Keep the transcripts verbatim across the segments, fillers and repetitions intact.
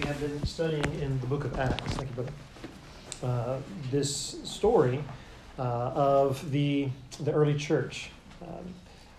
have been studying in the book of Acts. Thank you, brother. Uh, this story uh, of the the early church. Um,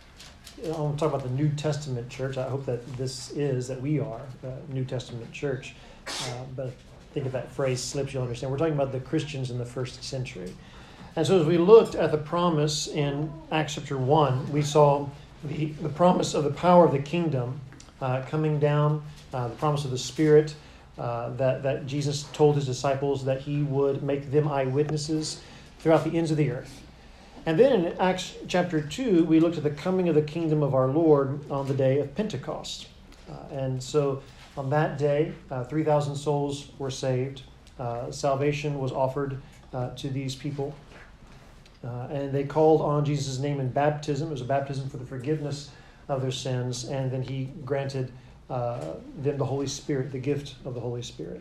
I want to talk about the New Testament church. I hope that this is, that we are a New Testament church. Uh, but I think if that phrase slips, you'll understand. We're talking about the Christians in the first century. And so as we looked at the promise in Acts chapter one, we saw the, the promise of the power of the kingdom uh, coming down, uh, the promise of the Spirit, uh, that, that Jesus told his disciples that he would make them eyewitnesses throughout the ends of the earth. And then in Acts chapter two, we looked at the coming of the kingdom of our Lord on the day of Pentecost. Uh, and so on that day, uh, three thousand souls were saved. Uh, salvation was offered uh, to these people. Uh, and they called on Jesus' name in baptism. It was a baptism for the forgiveness of their sins. And then he granted uh, them the Holy Spirit, the gift of the Holy Spirit.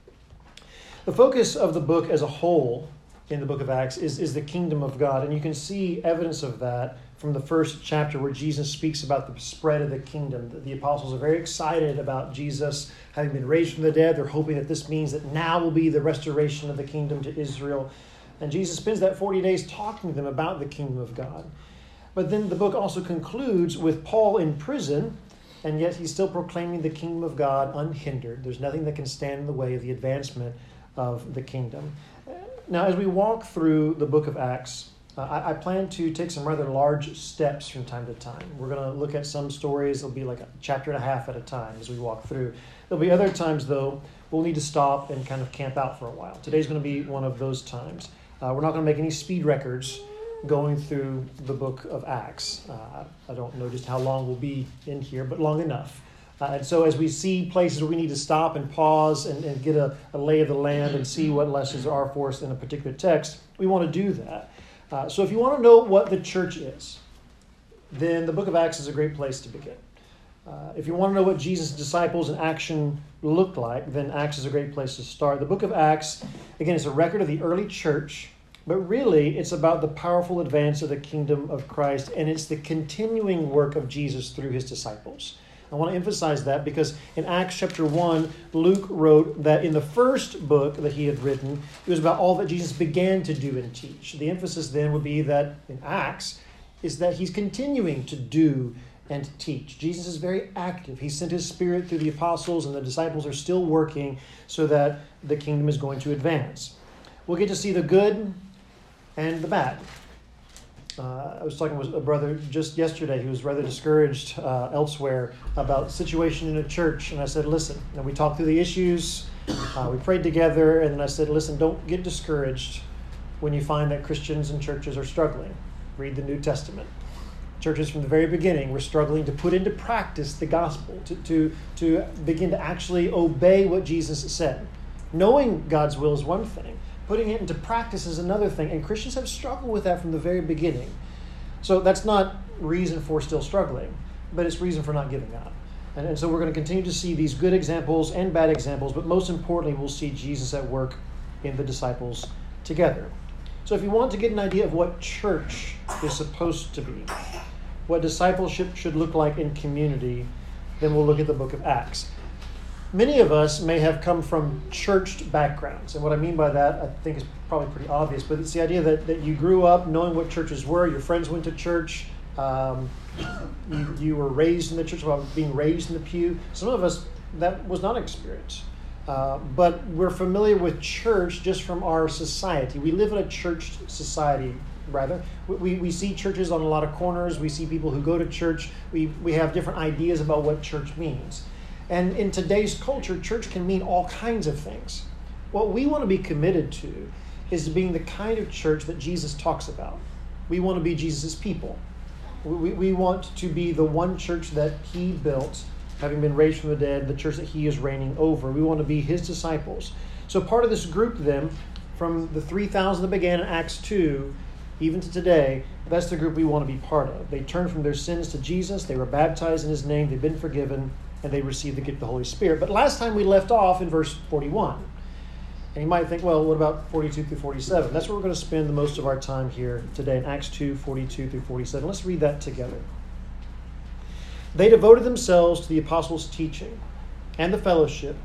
The focus of the book as a whole in the book of Acts is, is the kingdom of God. And you can see evidence of that from the first chapter where Jesus speaks about the spread of the kingdom. The, the apostles are very excited about Jesus having been raised from the dead. They're hoping that this means that now will be the restoration of the kingdom to Israel. And Jesus spends that forty days talking to them about the kingdom of God. But then the book also concludes with Paul in prison, and yet he's still proclaiming the kingdom of God unhindered. There's nothing that can stand in the way of the advancement of the kingdom. Now, as we walk through the book of Acts, uh, I, I plan to take some rather large steps from time to time. We're going to look at some stories. It'll be like a chapter and a half at a time as we walk through. There'll be other times, though, we'll need to stop and kind of camp out for a while. Today's going to be one of those times. Uh, we're not going to make any speed records going through the book of Acts. Uh, I don't know just how long we'll be in here, but long enough. Uh, and so as we see places where we need to stop and pause and, and get a, a lay of the land and see what lessons there are for us in a particular text, we want to do that. Uh, so if you want to know what the church is, then the book of Acts is a great place to begin. Uh, if you want to know what Jesus' disciples in action looked like, then Acts is a great place to start. The book of Acts, again, is a record of the early church, but really it's about the powerful advance of the kingdom of Christ, and it's the continuing work of Jesus through his disciples. I want to emphasize that because in Acts chapter one, Luke wrote that in the first book that he had written, it was about all that Jesus began to do and teach. The emphasis then would be that in Acts is that he's continuing to do and teach. Jesus is very active. He sent his Spirit through the apostles, and the disciples are still working so that the kingdom is going to advance. We'll get to see the good and the bad. Uh, I was talking with a brother just yesterday who was rather discouraged uh, elsewhere about the situation in a church. And I said, listen, and we talked through the issues. Uh, we prayed together. And then I said, listen, don't get discouraged when you find that Christians and churches are struggling. Read the New Testament. Churches from the very beginning were struggling to put into practice the gospel, to, to, to begin to actually obey what Jesus said. Knowing God's will is one thing. Putting it into practice is another thing. And Christians have struggled with that from the very beginning. So that's not reason for still struggling, but it's reason for not giving up. And, and so we're going to continue to see these good examples and bad examples, but most importantly, we'll see Jesus at work in the disciples together. So if you want to get an idea of what church is supposed to be, what discipleship should look like in community, then we'll look at the book of Acts. Many of us may have come from churched backgrounds. And what I mean by that, I think is probably pretty obvious, but it's the idea that, that you grew up knowing what churches were, your friends went to church, um, you, you were raised in the church, well, being raised in the pew. Some of us, that was not experience. Uh, but we're familiar with church just from our society. We live in a churched society, rather. We, we see churches on a lot of corners. We see people who go to church. We, we have different ideas about what church means. And in today's culture, church can mean all kinds of things. What we want to be committed to is being the kind of church that Jesus talks about. We want to be Jesus' people. We, we want to be the one church that he built, having been raised from the dead, the church that he is reigning over. We want to be his disciples. So part of this group then, from the three thousand that began in Acts two, even to today, that's the group we want to be part of. They turned from their sins to Jesus. They were baptized in his name. They've been forgiven. And they received the gift of the Holy Spirit. But last time we left off in verse forty-one. And you might think, well, what about forty-two through forty-seven? That's where we're going to spend the most of our time here today in Acts two, forty-two through forty-seven. Let's read that together. They devoted themselves to the apostles' teaching and the fellowship,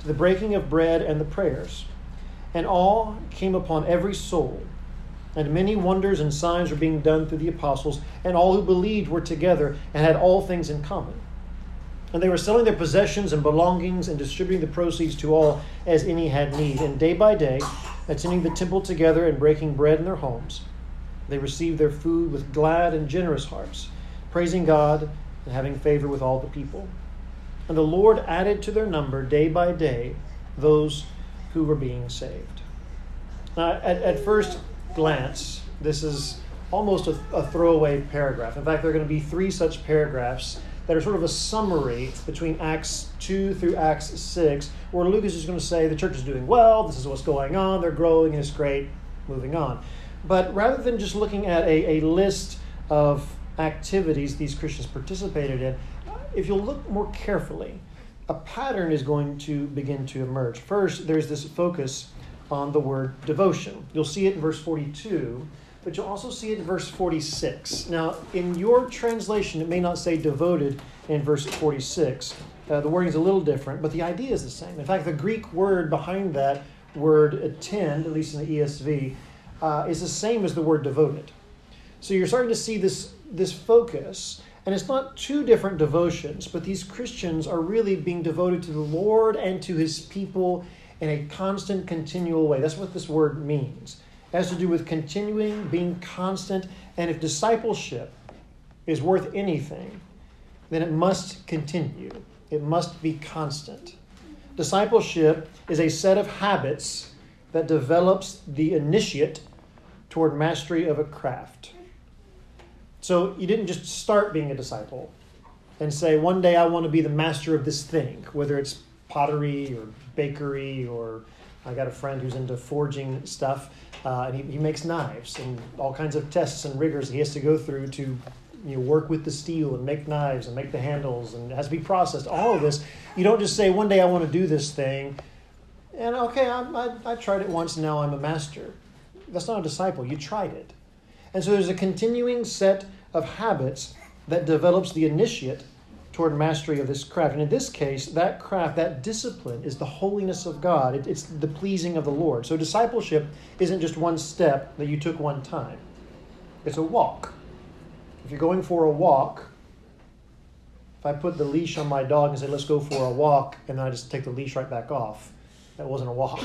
to the breaking of bread and the prayers. And awe came upon every soul, and many wonders and signs were being done through the apostles, and all who believed were together and had all things in common. And they were selling their possessions and belongings and distributing the proceeds to all as any had need. And day by day, attending the temple together and breaking bread in their homes, they received their food with glad and generous hearts, praising God and having favor with all the people. And the Lord added to their number day by day those who were being saved. Now, at, at first glance, this is almost a, a throwaway paragraph. In fact, there are going to be three such paragraphs that are sort of a summary between Acts two through Acts six, where Luke is just going to say the church is doing well, this is what's going on, they're growing, and it's great, moving on. But rather than just looking at a, a list of activities these Christians participated in, if you'll look more carefully, a pattern is going to begin to emerge. First, there's this focus on the word devotion. You'll see it in verse forty-two, but you'll also see it in verse forty-six. Now, in your translation, it may not say devoted in verse forty-six. Uh, the wording is a little different, but the idea is the same. In fact, the Greek word behind that word attend, at least in the E S V, uh, is the same as the word devoted. So you're starting to see this, this focus, and it's not two different devotions, but these Christians are really being devoted to the Lord and to his people in a constant, continual way. That's what this word means. It has to do with continuing, being constant, and if discipleship is worth anything, then it must continue. It must be constant. Discipleship is a set of habits that develops the initiate toward mastery of a craft. So you didn't just start being a disciple and say, one day I want to be the master of this thing, whether it's pottery or bakery, or I got a friend who's into forging stuff, uh, and he, he makes knives and all kinds of tests and rigors he has to go through to you know, work with the steel and make knives and make the handles, and it has to be processed. All of this, you don't just say, one day I want to do this thing, and okay, I, I, I tried it once, and now I'm a master. That's not a disciple. You tried it. And so there's a continuing set of habits that develops the initiate toward mastery of this craft. And in this case, that craft, that discipline, is the holiness of God. It, it's the pleasing of the Lord. So discipleship isn't just one step that you took one time. It's a walk. If you're going for a walk, if I put the leash on my dog and say, let's go for a walk, and then I just take the leash right back off, that wasn't a walk.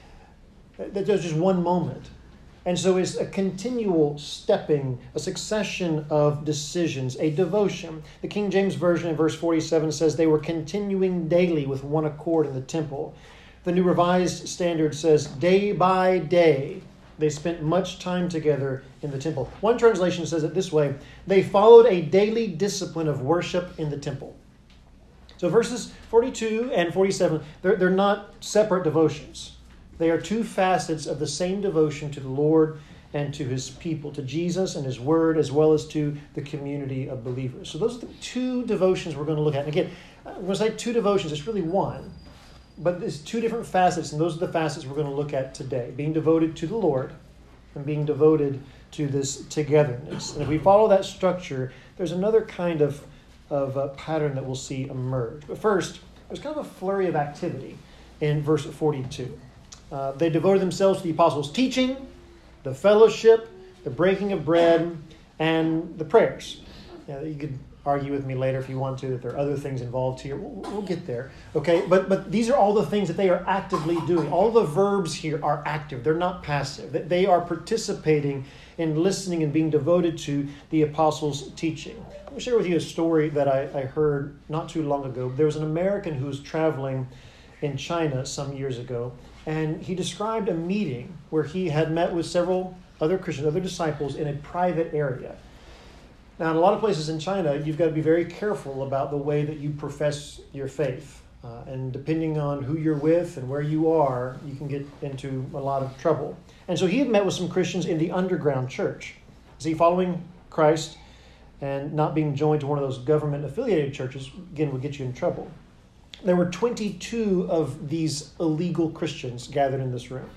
There's just one moment. And so it's a continual stepping, a succession of decisions, a devotion. The King James Version in verse forty-seven says they were continuing daily with one accord in the temple. The New Revised Standard says day by day they spent much time together in the temple. One translation says it this way: they followed a daily discipline of worship in the temple. So verses forty-two and forty-seven, they're, they're not separate devotions. They are two facets of the same devotion to the Lord and to his people, to Jesus and his word, as well as to the community of believers. So those are the two devotions we're going to look at. And again, I'm going to say two devotions. It's really one. But there's two different facets, and those are the facets we're going to look at today. Being devoted to the Lord and being devoted to this togetherness. And if we follow that structure, there's another kind of, of uh, pattern that we'll see emerge. But first, there's kind of a flurry of activity in verse forty-two. Uh, they devoted themselves to the apostles' teaching, the fellowship, the breaking of bread, and the prayers. Now, you could argue with me later if you want to that there are other things involved here. We'll, we'll get there. Okay, but but these are all the things that they are actively doing. All the verbs here are active. They're not passive. They are participating in listening and being devoted to the apostles' teaching. Let me share with you a story that I, I heard not too long ago. There was an American who was traveling in China some years ago, and he described a meeting where he had met with several other Christians, other disciples in a private area. Now, in a lot of places in China, you've got to be very careful about the way that you profess your faith. Uh, and depending on who you're with and where you are, you can get into a lot of trouble. And so he had met with some Christians in the underground church. Is he following Christ and not being joined to one of those government-affiliated churches, again, would get you in trouble. There were twenty-two of these illegal Christians gathered in this room.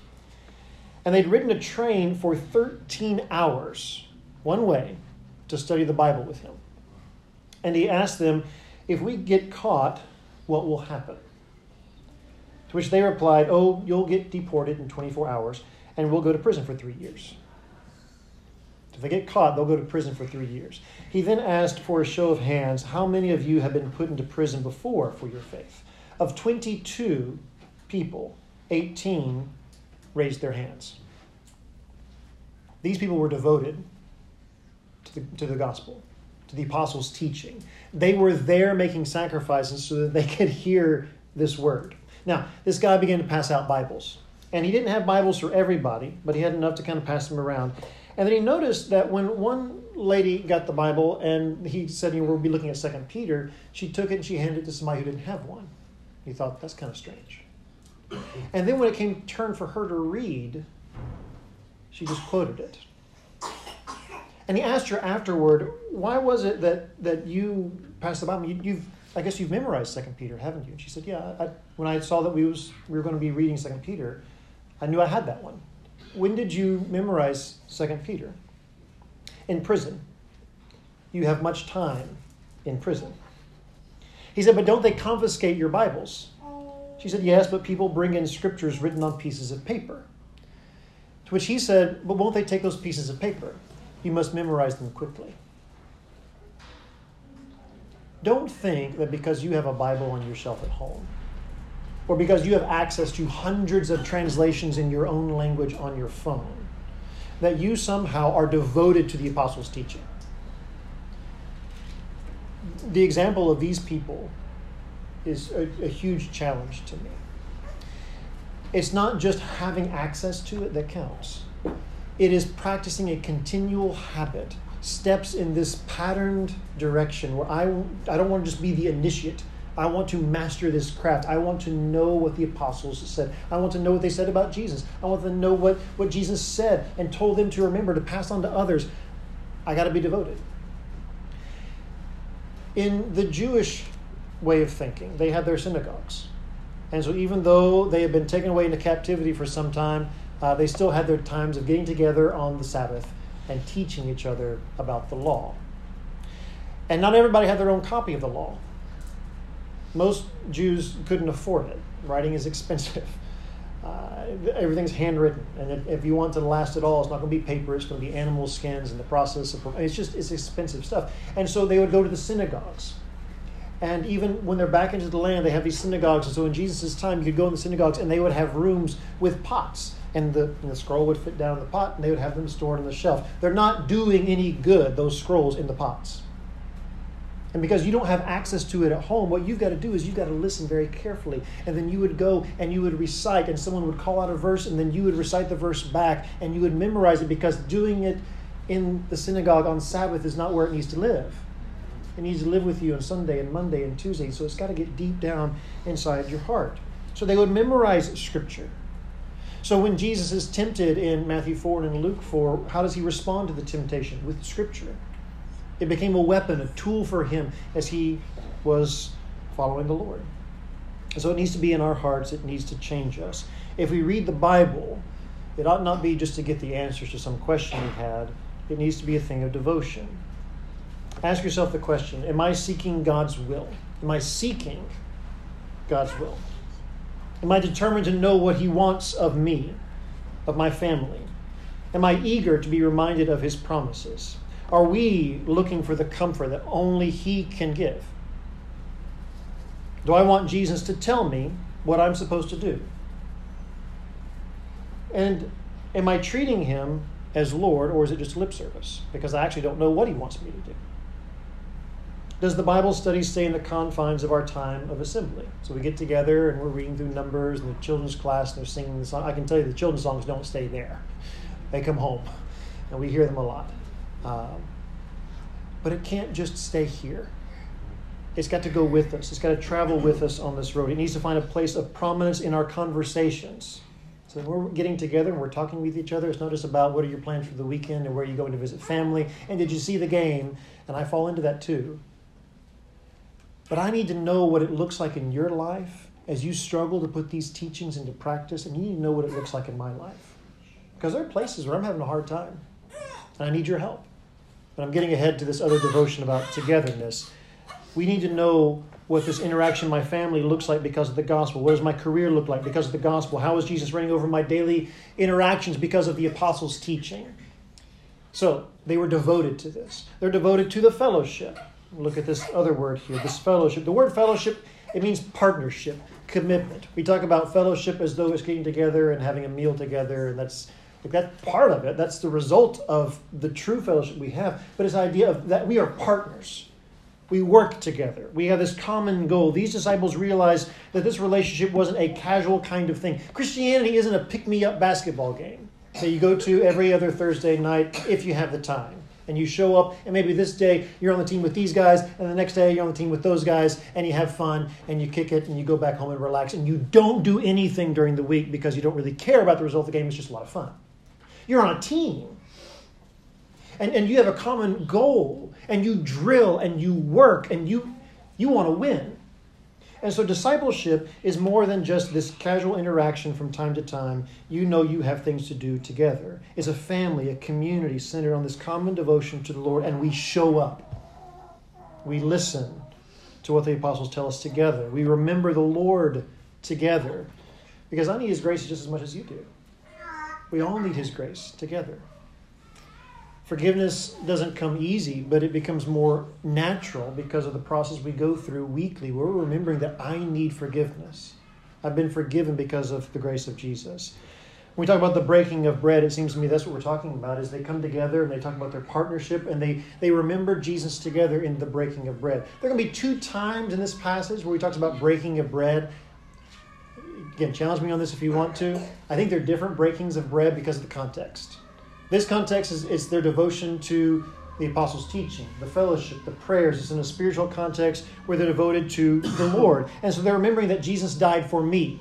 And they'd ridden a train for thirteen hours, one way, to study the Bible with him. And he asked them, if we get caught, what will happen? To which they replied, "Oh, you'll get deported in twenty-four hours, and we'll go to prison for three years." If they get caught, they'll go to prison for three years. He then asked for a show of hands, "How many of you have been put into prison before for your faith?" Of twenty-two people, eighteen raised their hands. These people were devoted to the, to the gospel, to the apostles' teaching. They were there making sacrifices so that they could hear this word. Now, this guy began to pass out Bibles. And he didn't have Bibles for everybody, but he had enough to kind of pass them around. And then he noticed that when one lady got the Bible and he said, you know, we'll be looking at Second Peter, she took it and she handed it to somebody who didn't have one. He thought, that's kind of strange. And then when it came turn for her to read, she just quoted it. And he asked her afterward, why was it that, that you passed the Bible? You, you've, I guess you've memorized Second Peter, haven't you? And she said, yeah, I, when I saw that we, was, we were going to be reading Second Peter, I knew I had that one. When did you memorize Second Peter? In prison. You have much time in prison. He said, but don't they confiscate your Bibles? She said, yes, but people bring in scriptures written on pieces of paper. To which he said, but won't they take those pieces of paper? You must memorize them quickly. Don't think that because you have a Bible on your shelf at home, or because you have access to hundreds of translations in your own language on your phone, that you somehow are devoted to the apostles' teaching. The example of these people is a, a huge challenge to me. It's not just having access to it that counts. It is practicing a continual habit, steps in this patterned direction where I, I don't want to just be the initiate. I want to master this craft. I want to know what the apostles said. I want to know what they said about Jesus. I want to know what, what Jesus said and told them to remember, to pass on to others. I got to be devoted. In the Jewish way of thinking, they had their synagogues. And so even though they had been taken away into captivity for some time, uh, they still had their times of getting together on the Sabbath and teaching each other about the law. And not everybody had their own copy of the law. Most Jews couldn't afford it. Writing is expensive. Uh, everything's handwritten. And if, if you want it to last at all, it's not going to be paper. It's going to be animal skins and the process of... It's just, it's expensive stuff. And so they would go to the synagogues. And even when they're back into the land, they have these synagogues. And so in Jesus' time, you could go in the synagogues and they would have rooms with pots. And the, and the scroll would fit down in the pot and they would have them stored on the shelf. They're not doing any good, those scrolls, in the pots. And because you don't have access to it at home, what you've got to do is you've got to listen very carefully. And then you would go and you would recite, and someone would call out a verse, and then you would recite the verse back, and you would memorize it, because doing it in the synagogue on Sabbath is not where it needs to live. It needs to live with you on Sunday and Monday and Tuesday, so it's got to get deep down inside your heart. So they would memorize Scripture. So when Jesus is tempted in Matthew four and in Luke four, how does he respond to the temptation? With Scripture. It became a weapon, a tool for him as he was following the Lord. And so it needs to be in our hearts. It needs to change us. If we read the Bible, it ought not be just to get the answers to some question we had. It needs to be a thing of devotion. Ask yourself the question, am I seeking God's will? Am I seeking God's will? Am I determined to know what he wants of me, of my family? Am I eager to be reminded of his promises? Are we looking for the comfort that only he can give? Do I want Jesus to tell me what I'm supposed to do? And am I treating him as Lord, or is it just lip service? Because I actually don't know what he wants me to do. Does the Bible study stay in the confines of our time of assembly? So we get together and we're reading through Numbers and the children's class and they're singing the song. I can tell you the children's songs don't stay there. They come home and we hear them a lot. Um, but it can't just stay here. It's got to go with us. It's got to travel with us on this road. It needs to find a place of prominence in our conversations. So when we're getting together and we're talking with each other, it's not just about what are your plans for the weekend and where are you going to visit family and did you see the game? And I fall into that too. But I need to know what it looks like in your life as you struggle to put these teachings into practice, and you need to know what it looks like in my life. Because there are places where I'm having a hard time. And I need your help. But I'm getting ahead to this other devotion about togetherness. We need to know what this interaction in my family looks like because of the gospel. What does my career look like because of the gospel? How is Jesus reigning over my daily interactions because of the apostles' teaching? So they were devoted to this. They're devoted to the fellowship. Look at this other word here, this fellowship. The word fellowship, it means partnership, commitment. We talk about fellowship as though it's getting together and having a meal together, and that's like that's part of it. That's the result of the true fellowship we have. But it's the idea of that we are partners. We work together. We have this common goal. These disciples realized that this relationship wasn't a casual kind of thing. Christianity isn't a pick-me-up basketball game that you go to every other Thursday night if you have the time. And you show up, and maybe this day you're on the team with these guys, and the next day you're on the team with those guys, and you have fun, and you kick it, and you go back home and relax, and you don't do anything during the week because you don't really care about the result of the game. It's just a lot of fun. You're on a team. And, and you have a common goal, and you drill, and you work, and you, you want to win. And so discipleship is more than just this casual interaction from time to time. You know you have things to do together. It's a family, a community centered on this common devotion to the Lord, and we show up. We listen to what the apostles tell us together. We remember the Lord together. Because I need His grace just as much as you do. We all need His grace together. Forgiveness doesn't come easy, but it becomes more natural because of the process we go through weekly. We're remembering that I need forgiveness. I've been forgiven because of the grace of Jesus. When we talk about the breaking of bread, it seems to me that's what we're talking about, is they come together and they talk about their partnership and they, they remember Jesus together in the breaking of bread. There are going to be two times in this passage where he talks about breaking of bread. Again, challenge me on this if you want to. I think they're different breakings of bread because of the context. This context is, is their devotion to the apostles' teaching, the fellowship, the prayers. It's in a spiritual context where they're devoted to the Lord. And so they're remembering that Jesus died for me.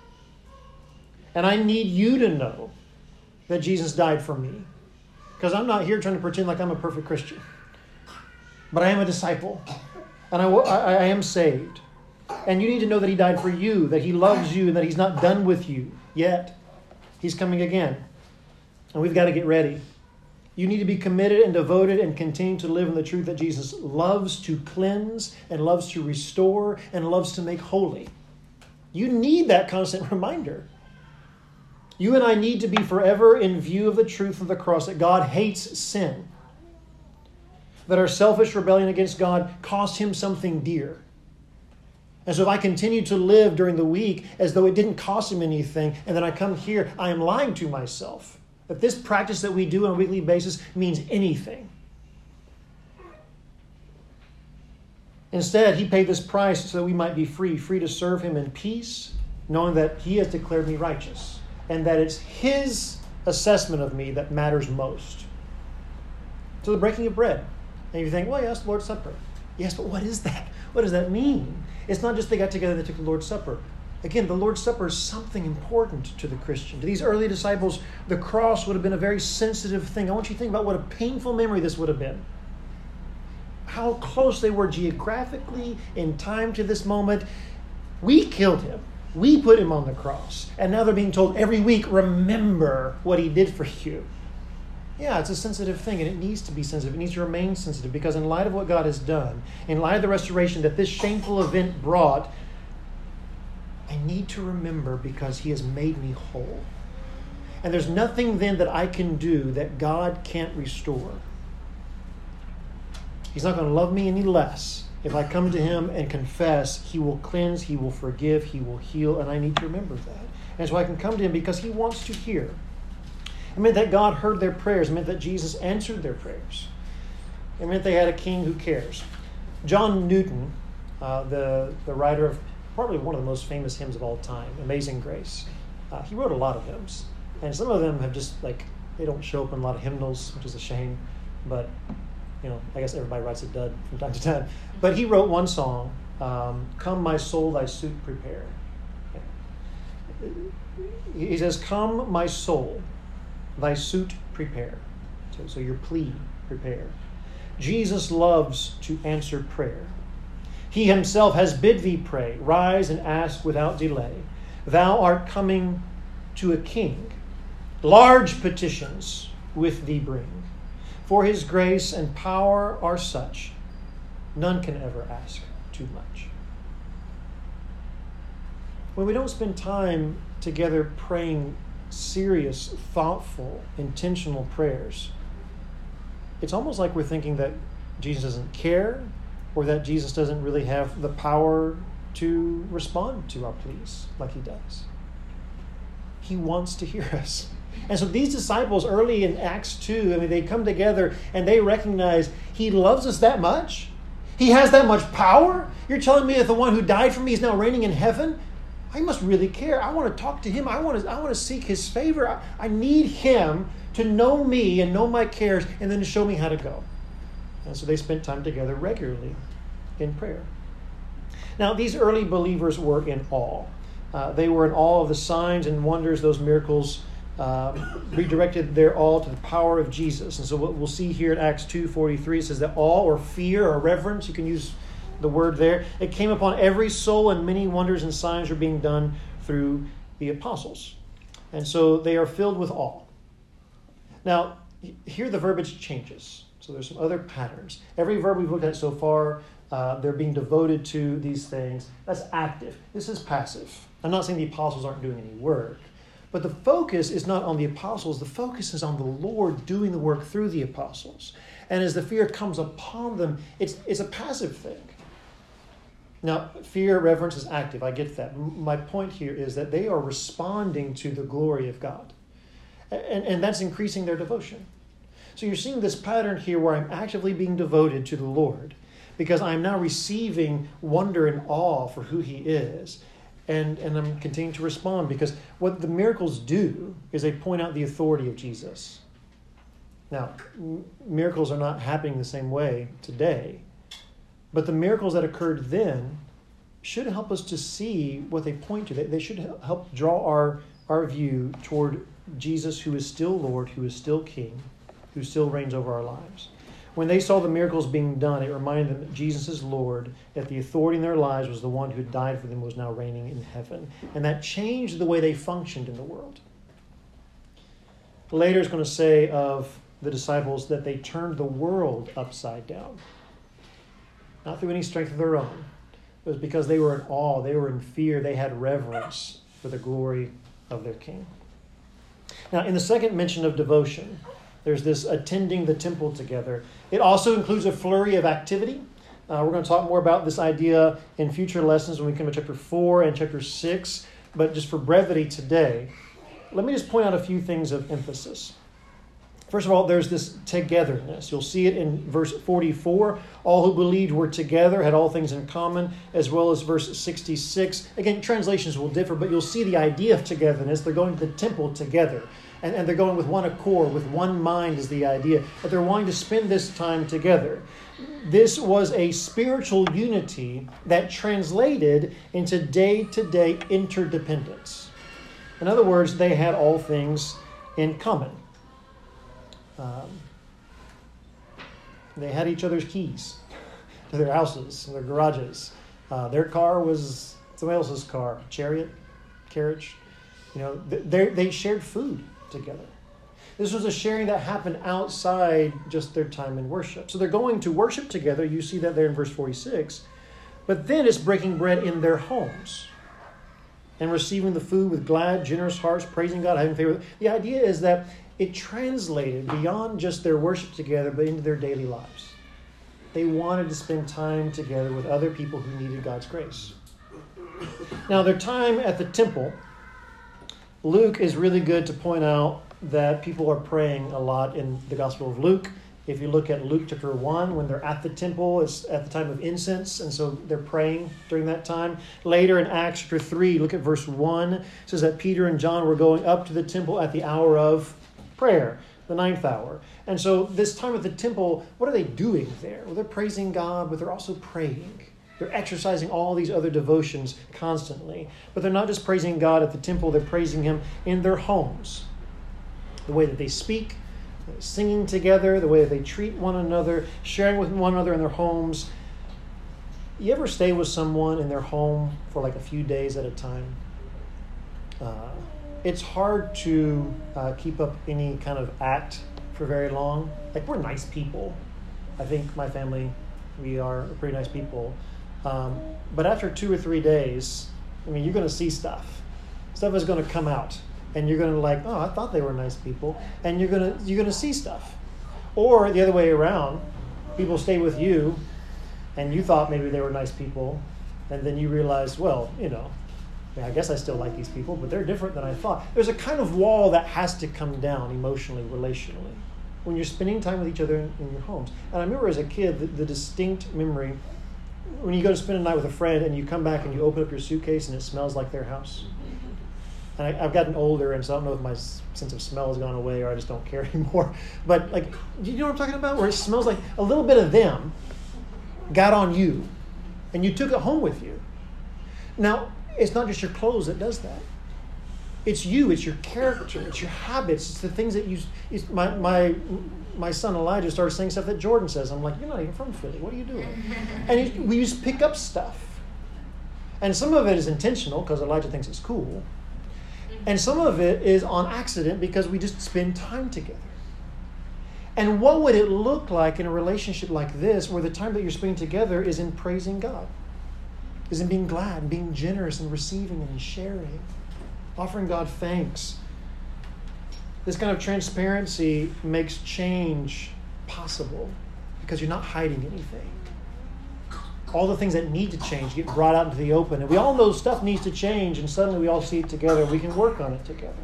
And I need you to know that Jesus died for me. Because I'm not here trying to pretend like I'm a perfect Christian. But I am a disciple. And I, I, I am saved. And you need to know that He died for you, that He loves you, and that He's not done with you yet. He's coming again. And we've got to get ready. You need to be committed and devoted and continue to live in the truth that Jesus loves to cleanse and loves to restore and loves to make holy. You need that constant reminder. You and I need to be forever in view of the truth of the cross, that God hates sin. That our selfish rebellion against God cost Him something dear. And so if I continue to live during the week as though it didn't cost Him anything, and then I come here, I am lying to myself. That this practice that we do on a weekly basis means anything. Instead, He paid this price so that we might be free, free to serve Him in peace, knowing that He has declared me righteous, and that it's His assessment of me that matters most. So the breaking of bread. And you think, well, yes, the Lord's Supper. Yes, but what is that? What does that mean? It's not just they got together and they took the Lord's Supper. Again, the Lord's Supper is something important to the Christian. To these early disciples, the cross would have been a very sensitive thing. I want you to think about what a painful memory this would have been. How close they were geographically in time to this moment. We killed Him. We put Him on the cross. And now they're being told every week, remember what He did for you. Yeah, it's a sensitive thing, and it needs to be sensitive. It needs to remain sensitive, because in light of what God has done, in light of the restoration that this shameful event brought, I need to remember because He has made me whole. And there's nothing then that I can do that God can't restore. He's not going to love me any less. If I come to Him and confess, He will cleanse, He will forgive, He will heal, and I need to remember that. And so I can come to Him because He wants to hear. It meant that God heard their prayers. It meant that Jesus answered their prayers. It meant they had a king who cares. John Newton, uh, the, the writer of probably one of the most famous hymns of all time, Amazing Grace, uh, he wrote a lot of hymns. And some of them have just, like, they don't show up in a lot of hymnals, which is a shame. But, you know, I guess everybody writes a dud from time to time. But he wrote one song, um, Come My Soul, Thy Suit Prepare. He says, Come my soul, thy suit prepare. So, so your plea prepare. Jesus loves to answer prayer. He Himself has bid thee pray. Rise and ask without delay. Thou art coming to a king. Large petitions with thee bring. For His grace and power are such, none can ever ask too much. when we don't spend time together praying serious, thoughtful, intentional prayers, it's almost like we're thinking that Jesus doesn't care, or that Jesus doesn't really have the power to respond to our pleas like he does. He wants to hear us. And so these disciples early in Acts two, I mean, they come together and they recognize he loves us that much. He has that much power. You're telling me that the one who died for me is now reigning in heaven? I must really care. I want to talk to him. I want to, I want to seek his favor. I, I need him to know me and know my cares and then to show me how to go. And so they spent time together regularly in prayer. Now, these early believers were in awe. Uh, they were in awe of the signs and wonders, those miracles uh, redirected their awe to the power of Jesus. And so what we'll see here in Acts two forty-three, it says that awe or fear or reverence, you can use the word there, it came upon every soul, and many wonders and signs were being done through the apostles. And so they are filled with awe. Now, here the verbiage changes. So there's some other patterns. Every verb we've looked at so far, uh, they're being devoted to these things. That's active. This is passive. I'm not saying the apostles aren't doing any work, but the focus is not on the apostles. The focus is on the Lord doing the work through the apostles. And as the fear comes upon them, it's, it's a passive thing. Now, fear, reverence is active. I get that. My point here is that they are responding to the glory of God. And, and that's increasing their devotion. So you're seeing this pattern here where I'm actively being devoted to the Lord because I'm now receiving wonder and awe for who he is. And, and I'm continuing to respond because what the miracles do is they point out the authority of Jesus. Now, m- miracles are not happening the same way today. But the miracles that occurred then should help us to see what they point to. They, they should help draw our, our view toward Jesus, who is still Lord, who is still King, who still reigns over our lives. When they saw the miracles being done, it reminded them that Jesus is Lord, that the authority in their lives was the one who died for them, was now reigning in heaven. And that changed the way they functioned in the world. Later it's going to say of the disciples that they turned the world upside down. Not through any strength of their own. It was because they were in awe, they were in fear, they had reverence for the glory of their King. Now, in the second mention of devotion, there's this attending the temple together. It also includes a flurry of activity. Uh, we're going to talk more about this idea in future lessons when we come to chapter four and chapter six. But just for brevity today, let me just point out a few things of emphasis. First of all, there's this togetherness. You'll see it in verse forty-four. All who believed were together, had all things in common, as well as verse sixty-six. Again, translations will differ, but you'll see the idea of togetherness. They're going to the temple together, and, and they're going with one accord, with one mind is the idea, that they're wanting to spend this time together. This was a spiritual unity that translated into day-to-day interdependence. In other words, they had all things in common. Um, they had each other's keys to their houses, their garages. Uh, their car was somebody else's car, chariot, carriage. You know, they they shared food together. This was a sharing that happened outside just their time in worship. So they're going to worship together. You see that there in verse forty-six. But then it's breaking bread in their homes and receiving the food with glad, generous hearts, praising God, having favor. The idea is that it translated beyond just their worship together, but into their daily lives. They wanted to spend time together with other people who needed God's grace. Now, their time at the temple, Luke is really good to point out that people are praying a lot in the Gospel of Luke. If you look at Luke chapter one, when they're at the temple, it's at the time of incense, and so they're praying during that time. Later in Acts chapter three, look at verse one. It says that Peter and John were going up to the temple at the hour of prayer, the ninth hour. And so this time at the temple, what are they doing there? Well, they're praising God, but they're also praying. They're exercising all these other devotions constantly. But they're not just praising God at the temple, they're praising Him in their homes. The way that they speak, singing together, the way that they treat one another, sharing with one another in their homes. You ever stay with someone in their home for like a few days at a time? Uh, it's hard to uh, keep up any kind of act for very long. Like, we're nice people. I think my family, we are pretty nice people. Um, but after two or three days, I mean, you're going to see stuff. Stuff is going to come out. And you're going to like, oh, I thought they were nice people. And you're going to you're going to see stuff. Or the other way around, people stay with you, and you thought maybe they were nice people, and then you realize, well, you know, I mean, I guess I still like these people, but they're different than I thought. There's a kind of wall that has to come down emotionally, relationally, when you're spending time with each other in, in your homes. And I remember as a kid, the, the distinct memory, when you go to spend a night with a friend and you come back and you open up your suitcase and it smells like their house. And I, I've gotten older, and so I don't know if my sense of smell has gone away or I just don't care anymore. But like, do you know what I'm talking about? Where it smells like a little bit of them got on you, and you took it home with you. Now, it's not just your clothes that does that. It's you. It's your character. It's your habits. It's the things that you. It's my my my son Elijah started saying stuff that Jordan says. I'm like, you're not even from Philly. What are you doing? And it, we just pick up stuff, and some of it is intentional because Elijah thinks it's cool, and some of it is on accident because we just spend time together. And what would it look like in a relationship like this, where the time that you're spending together is in praising God? Is in being glad and being generous and receiving and sharing, offering God thanks. This kind of transparency makes change possible because you're not hiding anything. All the things that need to change get brought out into the open. And we all know stuff needs to change, and suddenly we all see it together and we can work on it together.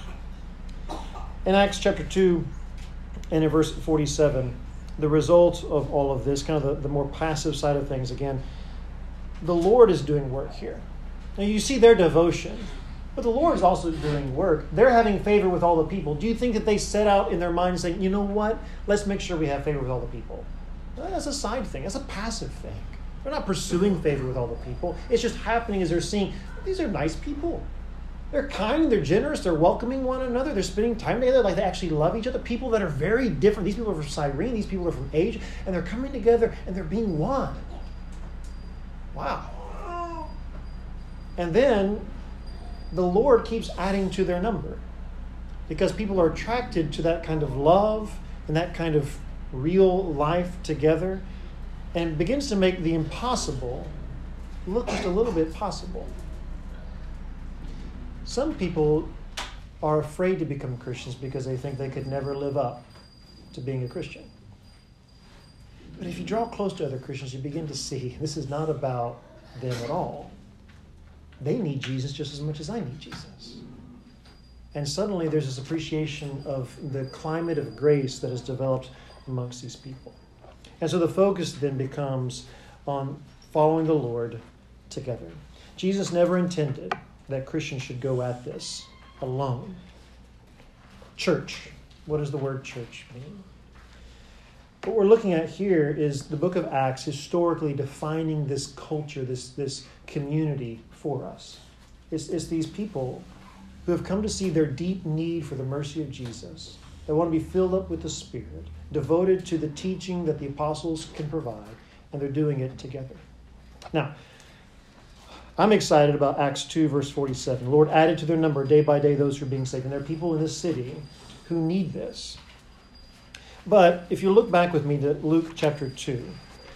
In Acts chapter two and in verse forty-seven, the result of all of this, kind of the, the more passive side of things, again, the Lord is doing work here. Now you see their devotion, but the Lord is also doing work. They're having favor with all the people. Do you think that they set out in their mind saying, you know what, let's make sure we have favor with all the people? Well, that's a side thing. That's a passive thing. They're not pursuing favor with all the people. It's just happening as they're seeing, these are nice people. They're kind, they're generous, they're welcoming one another, they're spending time together, like they actually love each other. People that are very different. These people are from Cyrene, these people are from Asia, and they're coming together and they're being one. Wow. And then the Lord keeps adding to their number because people are attracted to that kind of love and that kind of real life together, and begins to make the impossible look just a little bit possible. Some people are afraid to become Christians because they think they could never live up to being a Christian. But if you draw close to other Christians, you begin to see this is not about them at all. They need Jesus just as much as I need Jesus. And suddenly there's this appreciation of the climate of grace that has developed amongst these people. And so the focus then becomes on following the Lord together. Jesus never intended that Christians should go at this alone. Church. What does the word church mean? What we're looking at here is the book of Acts historically defining this culture, this, this community for us. It's, it's these people who have come to see their deep need for the mercy of Jesus. They want to be filled up with the Spirit, devoted to the teaching that the apostles can provide, and they're doing it together. Now, I'm excited about Acts two, verse forty-seven. The Lord added to their number day by day those who are being saved. And there are people in this city who need this. But if you look back with me to Luke chapter two,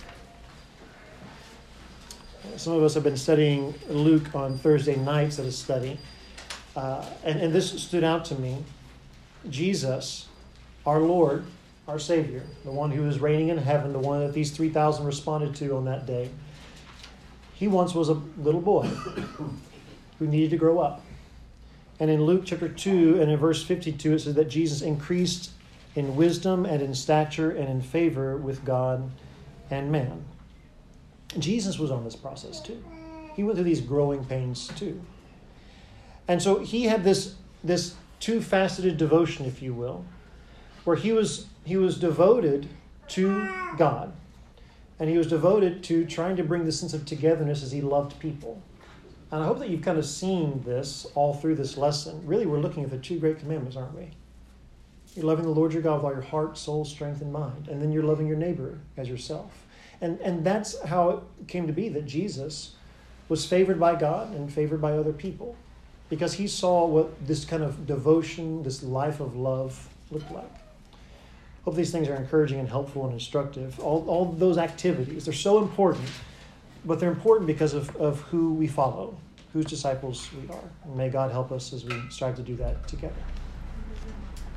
some of us have been studying Luke on Thursday nights at a study. Uh, and, and this stood out to me. Jesus, our Lord, our Savior, the one who is reigning in heaven, the one that these three thousand responded to on that day, he once was a little boy who needed to grow up. And in Luke chapter two and in verse fifty-two, it says that Jesus increased in wisdom and in stature and in favor with God and man. Jesus was on this process too. He went through these growing pains too. And so he had this, this two-faceted devotion, if you will, where he was he was devoted to God. And he was devoted to trying to bring the sense of togetherness as he loved people. And I hope that you've kind of seen this all through this lesson. Really, we're looking at the two great commandments, aren't we? You're loving the Lord your God with all your heart, soul, strength, and mind. And then you're loving your neighbor as yourself. And, and that's how it came to be that Jesus was favored by God and favored by other people, because he saw what this kind of devotion, this life of love looked like. Hope these things are encouraging and helpful and instructive. All, all those activities, they're so important, but they're important because of, of who we follow. whose disciples we are. And may God help us as we strive to do that together.